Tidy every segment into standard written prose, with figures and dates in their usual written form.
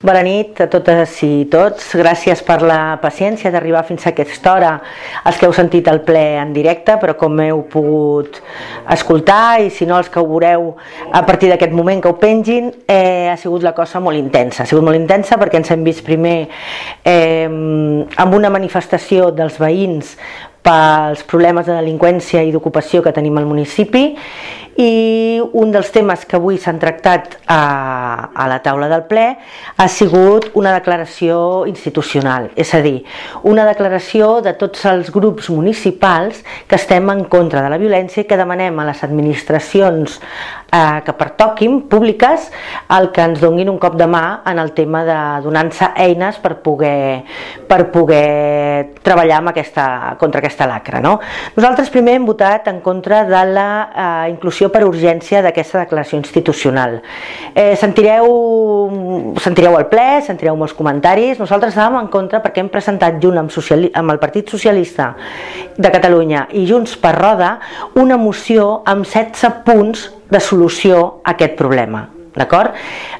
Bona nit a totes i tots. Gràcies per la paciència d'arribar fins a aquesta hora, els que heu sentit el ple en directe, però com heu pogut escoltar, i si no els que ho veureu a partir d'aquest moment que ho pengin, ha sigut la cosa molt intensa. Ha sigut molt intensa perquè ens hem vist primer amb una manifestació dels veïns pels problemes de delinqüència i d'ocupació que tenim al municipi, i un dels temes que avui s'han tractat a la taula del ple ha sigut una declaració institucional, és a dir, una declaració de tots els grups municipals que estem en contra de la violència i que demanem a les administracions que pertoquin, públiques, el que ens donguin un cop de mà en el tema de donar-nos eines per poder treballar contra aquesta lacra, no? Nosaltres primer hem votat en contra de la inclusió per urgència d'aquesta declaració institucional. Sentireu el ple, sentireu molts comentaris. Nosaltres estàvem en contra perquè hem presentat junt amb el Partit Socialista de Catalunya i Junts per Roda una moció amb 16 punts de solució a aquest problema. D'acord?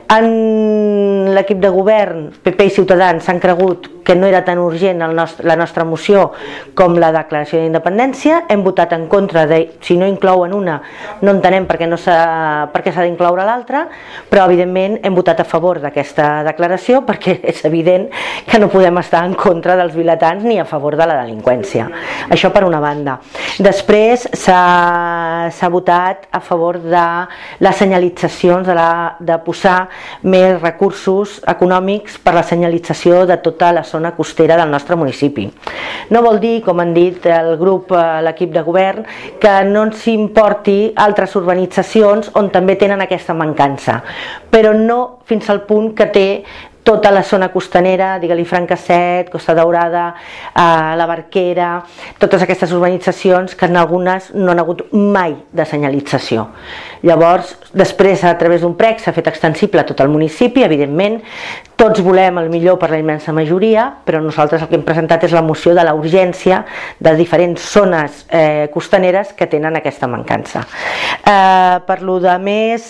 En l'equip de govern, PP i Ciutadans, s'han cregut que no era tan urgent la nostra moció com la declaració d'independència. Hem votat en contra de, si no inclouen una, no entenem per què s'ha d'incloure l'altra, però evidentment hem votat a favor d'aquesta declaració perquè és evident que no podem estar en contra dels vilatans ni a favor de la delinqüència. Això per una banda. Després s'ha votat a favor de les senyalitzacions, de posar més recursos econòmics per la senyalització de tota la zona costera del nostre municipi. No vol dir, com han dit l'equip de govern, que no ens importi altres urbanitzacions on també tenen aquesta mancança, però no fins al punt que té tota la zona costanera, digue-li Francasset, Costa Daurada, la Barquera, totes aquestes urbanitzacions que en algunes no han hagut mai de senyalització. Llavors, després a través d'un prec s'ha fet extensible a tot el municipi, evidentment, tots volem el millor per la immensa majoria, però nosaltres el que hem presentat és la moció de la urgència de diferents zones costaneres que tenen aquesta mancança. Per lo de més,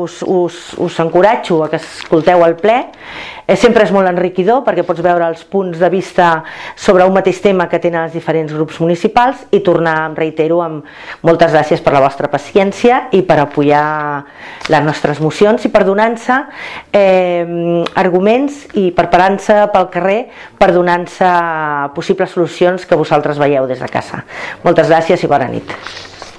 us encoratjo a que escolteu el ple. Sempre és molt enriquidor perquè pots veure els punts de vista sobre un mateix tema que tenen els diferents grups municipals i tornar, em reitero, amb moltes gràcies per la vostra paciència i per apoyar les nostres mocions i per donar-nos arguments i preparant-se pel carrer per donar-nos possibles solucions que vosaltres veieu des de casa. Moltes gràcies i bona nit.